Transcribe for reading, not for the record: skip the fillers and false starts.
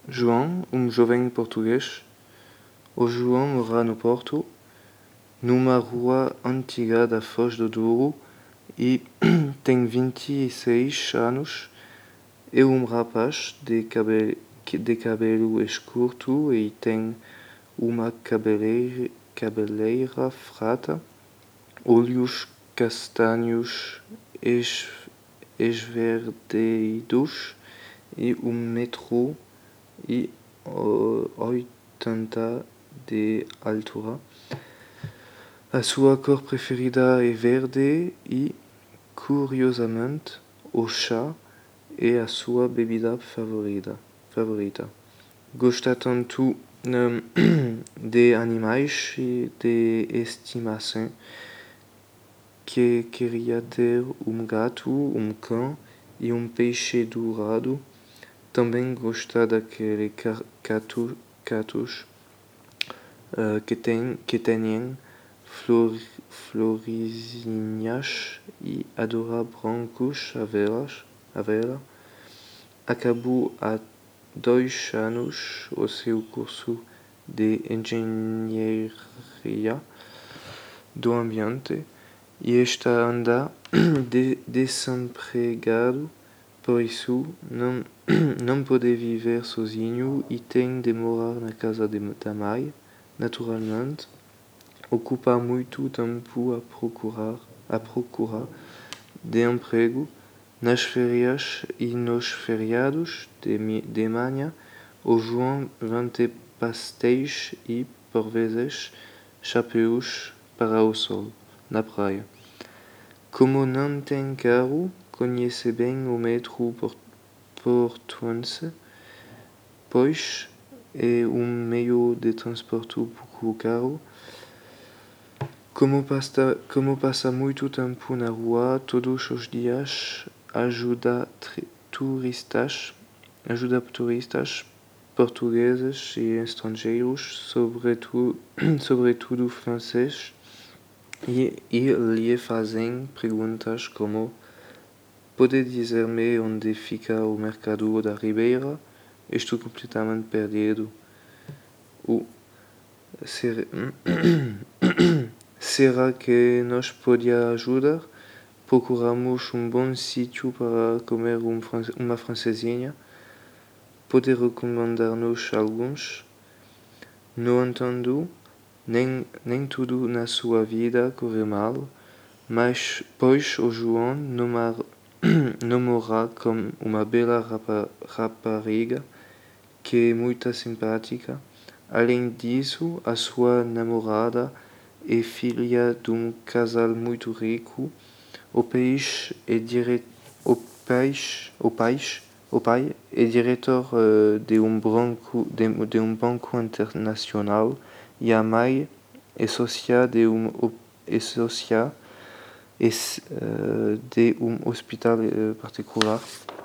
João, jovem português. O João mora no Porto, numa rua antiga da Foz do Douro, e tem 26 anos. É rapaz de cabelo escuro e tem uma cabeleira prata, olhos castanhos esverdeados e 1,80 m de altura. A sua cor preferida é verde e, curiosamente, o chá é a sua bebida favorita. Gosta tanto de animais e de estimação que queria ter gato, cão e peixe dourado. Também gosta daqueles gatos que têm florzinhas e adora brancos a vela. Acabou há 2 anos o seu curso de engenharia do ambiente e está anda desempregado, por isso não pode viver sozinho e tem de morar na casa da mãe. Naturalmente, ocupa muito tempo à procura de emprego. Nas férias e nos feriados de manhã, o João vende pastéis e, por vezes, chapéus para o sol na praia. Como não tem carro, conhece bem o metrô portuense, pois é meio de transporte pouco caro. Como passa muito tempo na rua todos os dias, ajuda turistas portugueses e estrangeiros, sobretudo franceses, e lhe fazem perguntas como: pode dizer-me onde fica o mercado da Ribeira? Estou completamente perdido. Será que nos podia ajudar? Procuramos bom sítio para comer uma francesinha. Pode recomendar-nos alguns? No entanto, nem tudo na sua vida corre mal, mas pois o João namora com uma bela rapariga que é muito simpática. Além disso, a sua namorada é filha de casal muito rico. O pai é diretor de banco internacional e a mãe é sócia de hospital particular.